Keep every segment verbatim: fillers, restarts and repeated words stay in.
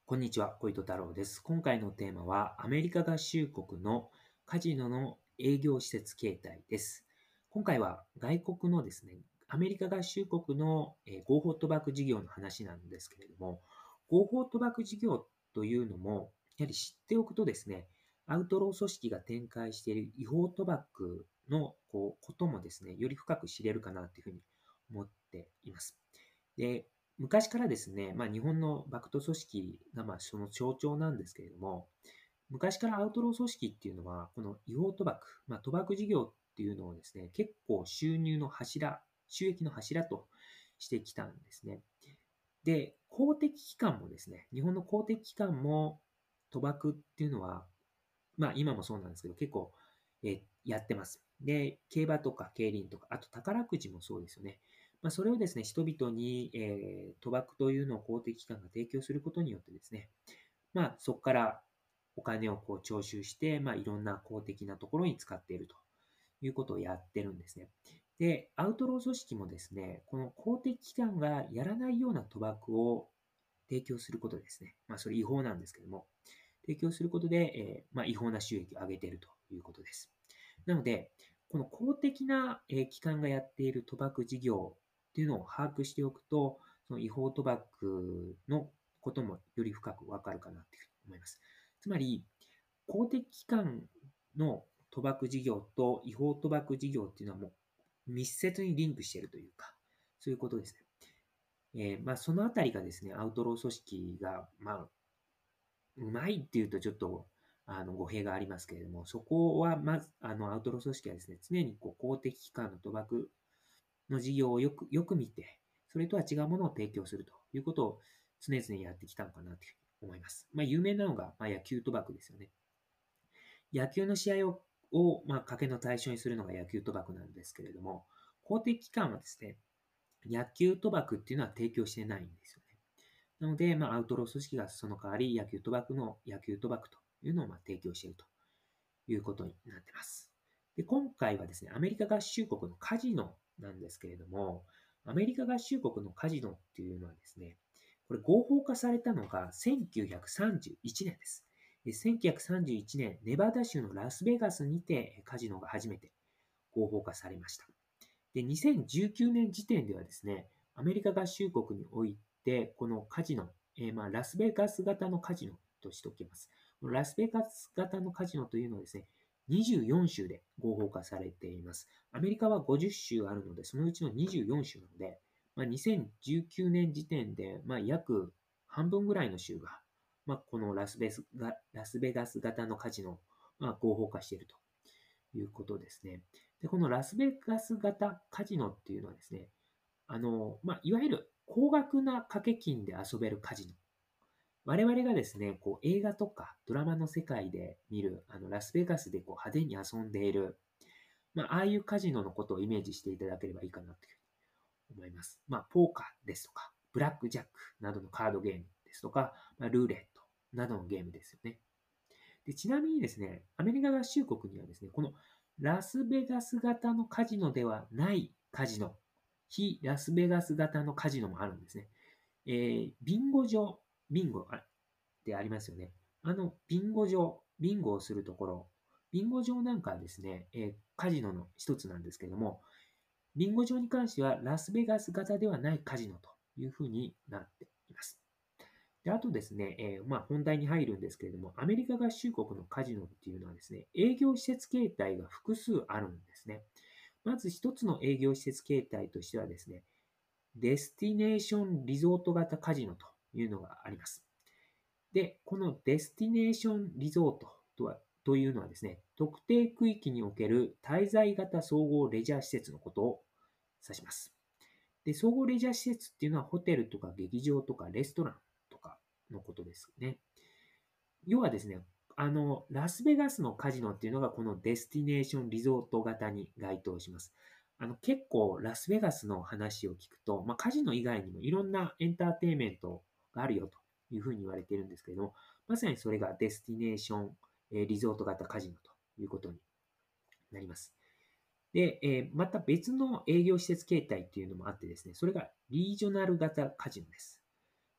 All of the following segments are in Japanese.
こんにちは、小糸太郎です。今回のテーマは、アメリカ合衆国のカジノの営業施設形態です。今回は外国のですね、アメリカ合衆国のえー合法賭博事業の話なんですけれども、合法賭博事業というのも、やはり知っておくとですね、アウトロー組織が展開している違法賭博のこうこともですね、より深く知れるかなというふうに思っています。で、昔からですね、まあ、日本のバクト組織がまあその象徴なんですけれども、昔からアウトロー組織っていうのは、この違法賭博、まあ、賭博事業っていうのをですね、結構収入の柱、収益の柱としてきたんですね。で、公的機関もですね、日本の公的機関も賭博っていうのは、まあ今もそうなんですけど、結構、えーやってます。で、競馬とか競輪とか、あと宝くじもそうですよね。まあそれをですね、人々に、えー賭博というのを公的機関が提供することによってですね、まあそこからお金をこう徴収して、まあいろんな公的なところに使っているということをやってるんですね。で、アウトロー組織もですね、この公的機関がやらないような賭博を提供することですね。まあそれ違法なんですけども、提供することで、えーまあ、違法な収益を上げているということです。なので、この公的な、えー機関がやっている賭博事業っていうのを把握しておくと、その違法賭博のこともより深くわかるかなというふうに思います。つまり、公的機関の賭博事業と違法賭博事業っていうのはもう密接にリンクしているというか、そういうことですね。えーまあ、そのあたりがですね、アウトロー組織が、まあ、うまいっていうとちょっと、あの、語弊がありますけれども、そこは、まず、あの、アウトロー組織はですね、常にこう公的機関の賭博の事業をよく、よく見て、それとは違うものを提供するということを常々やってきたのかなというふうに思います。まあ、有名なのが、まあ、野球賭博ですよね。野球の試合を、を、まあ、賭けの対象にするのが野球賭博なんですけれども、公的機関はですね、野球賭博っていうのは提供してないんですよね。なので、まあ、アウトロー組織がその代わり野球賭博の野球賭博というのをまあ提供しているということになっています。で、今回はですね、アメリカ合衆国のカジノなんですけれども、アメリカ合衆国のカジノっていうのはですね、これ合法化されたのがせんきゅうひゃくさんじゅういちねんです。でせんきゅうひゃくさんじゅういちねん、ネバダ州のラスベガスにてカジノが初めて合法化されました。で、にせんじゅうきゅうねん時点ではですね、アメリカ合衆国において、このカジノ、えーまあ、ラスベガス型のカジノとしておきます。ラスベガス型のカジノというのはですね、にじゅうよん州で合法化されています。アメリカはごじゅっ州あるので、そのうちのにじゅうよん州なので、まあ、にせんじゅうきゅうねん時点で、まあ、約半分ぐらいの州が、まあ、このラスベガラスベガス型のカジノを、まあ、合法化しているということですね。で、このラスベガス型カジノっていうのはですね、あの、まあ、いわゆる高額な掛け金で遊べるカジノ。我々がですね、こう映画とかドラマの世界で見る、あの、ラスベガスでこう派手に遊んでいる、まあ、ああいうカジノのことをイメージしていただければいいかなというふうに思います。まあ、ポーカーですとか、ブラックジャックなどのカードゲームですとか、まあ、ルーレットなどのゲームですよね。で、ちなみにですね、アメリカ合衆国にはですね、このラスベガス型のカジノではないカジノ、非ラスベガス型のカジノもあるんですね。えー、ビンゴ場、ビンゴってありますよね。あの、ビンゴ場、ビンゴをするところ、ビンゴ場なんかはですね、えーカジノの一つなんですけれども、ビンゴ場に関してはラスベガス型ではないカジノというふうになっています。で、あとですね、えーまあ、本題に入るんですけれども、アメリカ合衆国のカジノっていうのはですね、営業施設形態が複数あるんですね。まず一つの営業施設形態としてはですね、デスティネーションリゾート型カジノというのがあります。で、このデスティネーションリゾートとは、というのはですね、特定区域における滞在型総合レジャー施設のことを指します。で、総合レジャー施設っていうのはホテルとか劇場とかレストランとかのことですね。要はですね、あの、ラスベガスのカジノっていうのがこのデスティネーションリゾート型に該当します。あの、結構ラスベガスの話を聞くと、まあ、カジノ以外にもいろんなエンターテインメントがあるよというふうに言われているんですけれども、まさにそれがデスティネーションえーリゾート型カジノということになります。で、えーまた別の営業施設形態っていうのもあってですね、それがリージョナル型カジノです。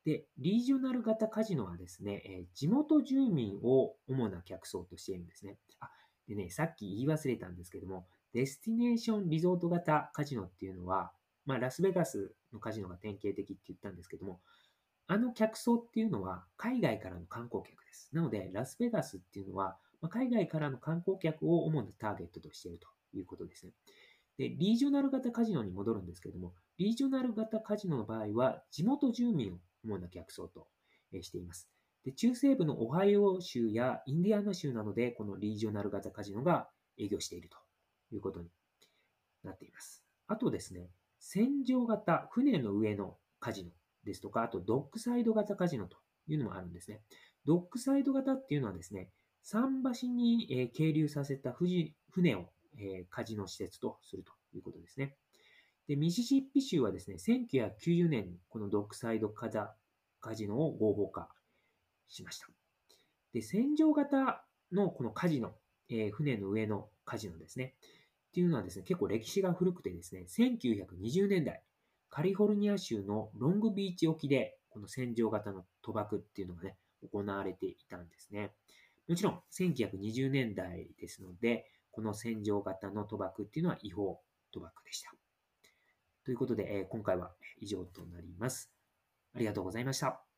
で、リージョナル型カジノはですね、えー地元住民を主な客層としているんですね。あ、でね、さっき言い忘れたんですけども、デスティネーションリゾート型カジノっていうのは、まあ、ラスベガスのカジノが典型的って言ったんですけども、あの客層っていうのは海外からの観光客です。なので、ラスベガスっていうのは、まあ海外からの観光客を主なターゲットとしているということですね。で、リージョナル型カジノに戻るんですけれども、リージョナル型カジノの場合は、地元住民を主な客層としています。で、中西部のオハイオ州やインディアナ州などで、このリージョナル型カジノが営業しているということになっています。あとですね、船上型、船の上のカジノですとか、あとドックサイド型カジノというのもあるんですね。ドックサイド型っていうのはですね、桟橋に、えー係留させた船を、えーカジノ施設とするということですね。で、ミシシッピ州はですね、せんきゅうひゃくきゅうじゅうねんにこのドックサイドカザカジノを合法化しました。で、船上型のこのカジノ、えー船の上のカジノですね。っていうのはですね、結構歴史が古くてですね、せんきゅうひゃくにじゅうねんだい、カリフォルニア州のロングビーチ沖で、この船上型の賭博っていうのがね、行われていたんですね。もちろん、せんきゅうひゃくにじゅうねんだいですので、この船上型の賭博っていうのは違法賭博でした。ということで、えー今回は以上となります。ありがとうございました。